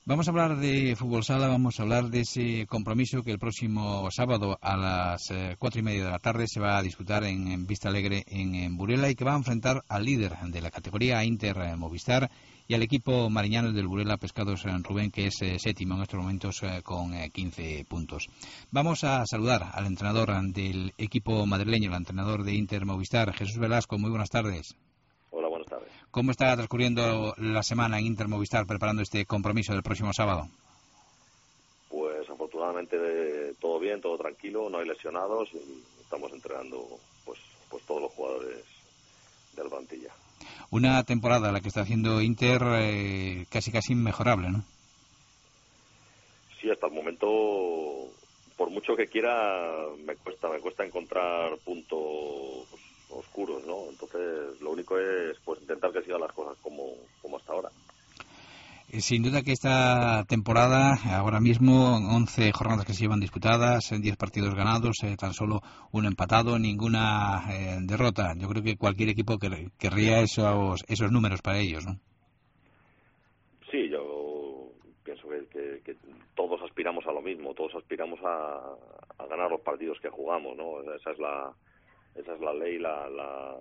Vamos a hablar de fútbol sala, vamos a hablar de ese compromiso que el próximo sábado a las 4:30 de la tarde se va a disputar en Vista Alegre, en Burela, y que va a enfrentar al líder de la categoría Inter Movistar y al equipo mariñano del Burela Pescados Rubén, que es séptimo en estos momentos con 15 puntos. Vamos a saludar al entrenador del equipo madrileño, el entrenador de Inter Movistar, Jesús Velasco. Muy buenas tardes. Hola, buenas tardes. ¿Cómo está transcurriendo la semana en Inter Movistar preparando este compromiso del próximo sábado? Pues afortunadamente todo bien, todo tranquilo, no hay lesionados y estamos entrenando pues todos los jugadores del plantilla. Una temporada la que está haciendo Inter casi inmejorable, ¿no? Sí, hasta el momento, por mucho que quiera, me cuesta encontrar puntos oscuros, ¿no? Entonces, lo único es pues intentar que sigan las cosas como hasta ahora. Sin duda que esta temporada, ahora mismo, 11 jornadas que se llevan disputadas, 10 partidos ganados, tan solo un empatado, ninguna derrota. Yo creo que cualquier equipo querría esos números para ellos, ¿no? Sí, yo pienso que todos aspiramos a lo mismo, todos aspiramos a ganar los partidos que jugamos, ¿no? Esa es la ley, la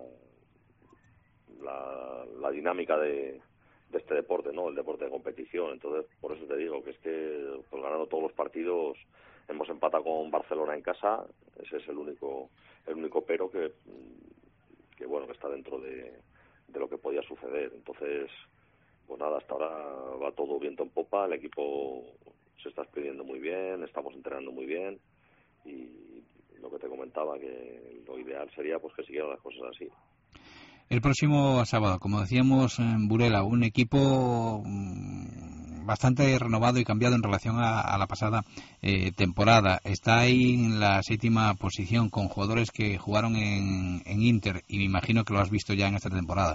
dinámica de este deporte, ¿no? El deporte de competición. Entonces, por eso te digo que es que pues ganando todos los partidos, hemos empatado con Barcelona en casa. Ese es el único pero que bueno, que está dentro de lo que podía suceder. Entonces, pues nada, hasta ahora va todo viento en popa, el equipo se está exprimiendo muy bien, estamos entrenando muy bien y lo que te comentaba, que lo ideal sería pues que siguieran las cosas así. El próximo sábado, como decíamos, en Burela, un equipo bastante renovado y cambiado en relación a la pasada temporada. Está ahí en la 7ª posición con jugadores que jugaron en Inter, y me imagino que lo has visto ya en esta temporada.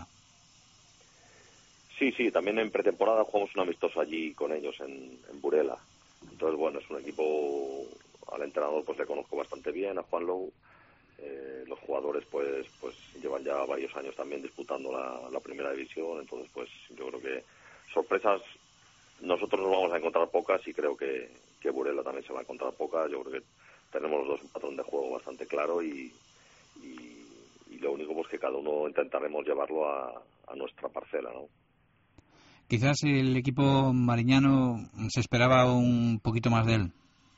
Sí, también en pretemporada jugamos un amistoso allí con ellos en Burela. Entonces, bueno, es un equipo, al entrenador pues le conozco bastante bien, a Juan Lou. Los jugadores pues llevan ya varios años también disputando la primera división. Entonces, pues yo creo que sorpresas nosotros nos vamos a encontrar pocas, y creo que Burela también se va a encontrar pocas. Yo creo que tenemos los dos un patrón de juego bastante claro y lo único pues que cada uno intentaremos llevarlo a nuestra parcela, ¿no? Quizás el equipo mariñano se esperaba un poquito más de él.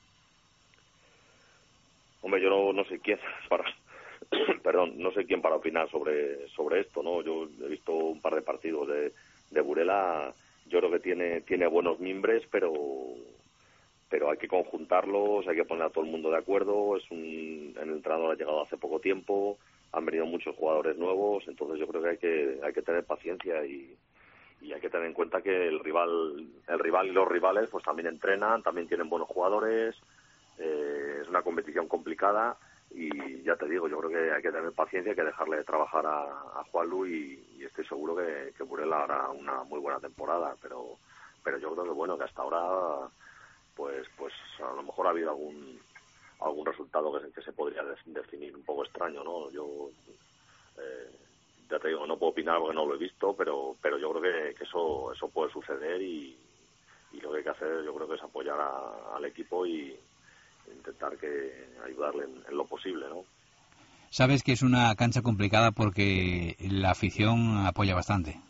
Hombre, yo no sé quién para perdón, no sé quién para opinar sobre esto, ¿no? Yo he visto un par de partidos de Burela. Yo creo que tiene buenos mimbres, pero hay que conjuntarlos, hay que poner a todo el mundo de acuerdo. El entrenador ha llegado hace poco tiempo, han venido muchos jugadores nuevos. Entonces yo creo que hay que tener paciencia y hay que tener en cuenta que el rival y los rivales pues también entrenan, también tienen buenos jugadores. Es una competición complicada y ya te digo, yo creo que hay que tener paciencia, hay que dejarle trabajar a Juanlu y estoy seguro que Burela hará una muy buena temporada, pero yo creo que bueno, que hasta ahora pues a lo mejor ha habido algún resultado que se podría definir un poco extraño, ¿no? Yo ya te digo, no puedo opinar porque no lo he visto, pero yo creo que eso puede suceder y lo que hay que hacer yo creo que es apoyar al equipo y intentar ayudarle en lo posible, ¿no? Sabes que es una cancha complicada porque la afición apoya bastante.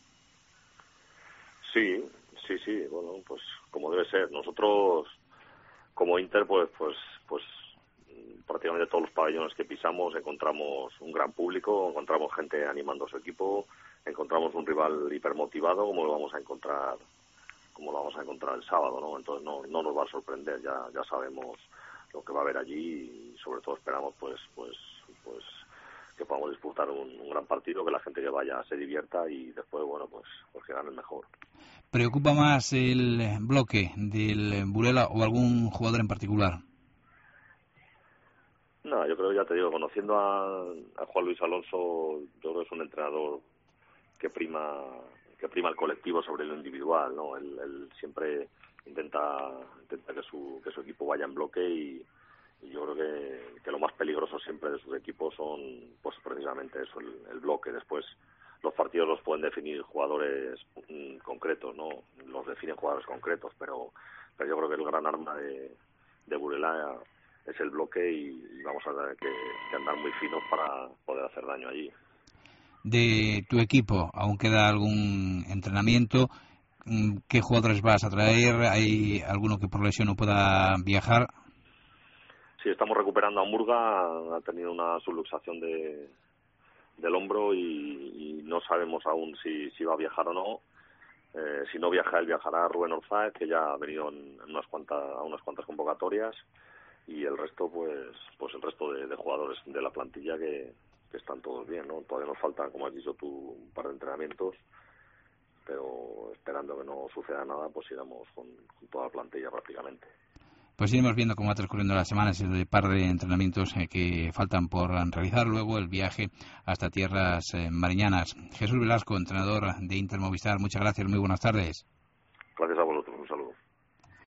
Sí, bueno, pues como debe ser. Nosotros, como Inter, pues prácticamente todos los pabellones que pisamos encontramos un gran público, encontramos gente animando a su equipo, encontramos un rival hipermotivado como lo vamos a encontrar el sábado, ¿no? Entonces no nos va a sorprender, ya sabemos lo que va a haber allí y sobre todo esperamos pues que podamos disputar un gran partido, que la gente que vaya se divierta y después bueno pues que gane el mejor. ¿Preocupa más el bloque del Burela o algún jugador en particular? No, yo creo, ya te digo, conociendo a Juan Luis Alonso, yo creo que es un entrenador que prima el colectivo sobre lo individual, ¿no? Él siempre intenta que su equipo vaya en bloque y yo creo que lo más peligroso siempre de sus equipos son pues precisamente eso, el bloque. Después los partidos los pueden definir jugadores concretos, ¿no? Los define jugadores concretos, pero yo creo que el gran arma de Burela es el bloque y vamos a tener que andar muy finos para poder hacer daño allí. De tu equipo, ¿aún queda algún entrenamiento? ¿Qué jugadores vas a traer? ¿Hay alguno que por lesión no pueda viajar? Sí, estamos recuperando a Murga, ha tenido una subluxación del hombro y no sabemos aún si va a viajar o no. Si no viaja él, viajará Rubén Orzáez, que ya ha venido a unas cuantas convocatorias, y el resto pues el resto de jugadores de la plantilla que están todos bien, ¿no? Todavía nos falta, como has dicho tú, un par de entrenamientos, pero esperando que no suceda nada, pues iremos con toda la plantilla prácticamente. Pues iremos viendo cómo va transcurriendo las semanas, el par de entrenamientos que faltan por realizar, luego el viaje hasta tierras mariñanas. Jesús Velasco, entrenador de Inter Movistar, muchas gracias, muy buenas tardes. Gracias a vosotros, un saludo.